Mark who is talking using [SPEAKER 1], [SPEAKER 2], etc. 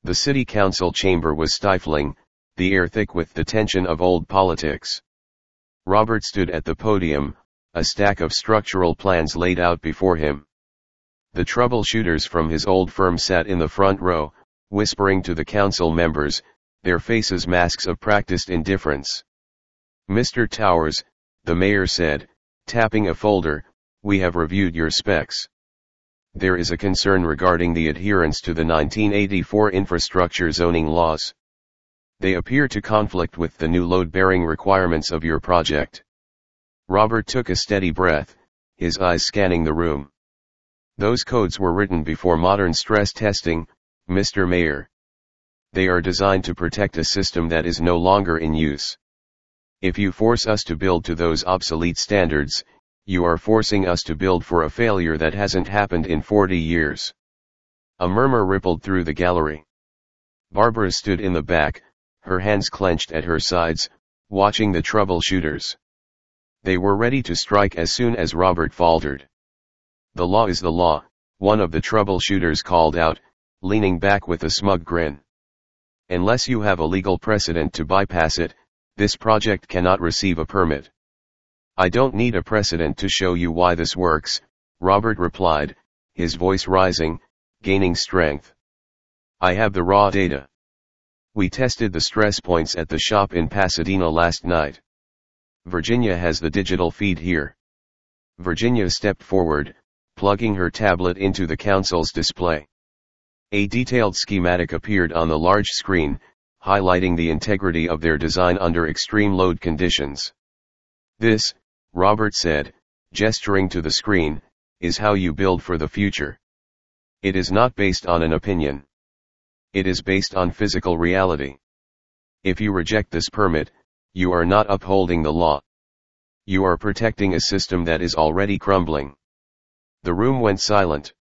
[SPEAKER 1] The city council chamber was stifling, the air thick with the tension of old politics. Robert stood at the podium, a stack of structural plans laid out before him. The troubleshooters from his old firm sat in the front row, whispering to the council members, their faces masks of practiced indifference. "Mr. Towers," the mayor said, tapping a folder, "we have reviewed your specs. There is a concern regarding the adherence to the 1984 infrastructure zoning laws. They appear to conflict with the new load-bearing requirements of your project." Robert took a steady breath, his eyes scanning the room. "Those codes were written before modern stress testing, Mr. Mayor. They are designed to protect a system that is no longer in use. If you force us to build to those obsolete standards, you are forcing us to build for a failure that hasn't happened in 40 years. A murmur rippled through the gallery. Barbara stood in the back, her hands clenched at her sides, watching the troubleshooters. They were ready to strike as soon as Robert faltered. "The law is the law," one of the troubleshooters called out, leaning back with a smug grin. "Unless you have a legal precedent to bypass it, this project cannot receive a permit." "I don't need a precedent to show you why this works," Robert replied, his voice rising, gaining strength. "I have the raw data. We tested the stress points at the shop in Pasadena last night. Virginia has the digital feed here." Virginia stepped forward, plugging her tablet into the council's display. A detailed schematic appeared on the large screen, highlighting the integrity of their design under extreme load conditions. "This," Robert said, gesturing to the screen, "is how you build for the future. It is not based on an opinion. It is based on physical reality. If you reject this permit, you are not upholding the law. You are protecting a system that is already crumbling." The room went silent.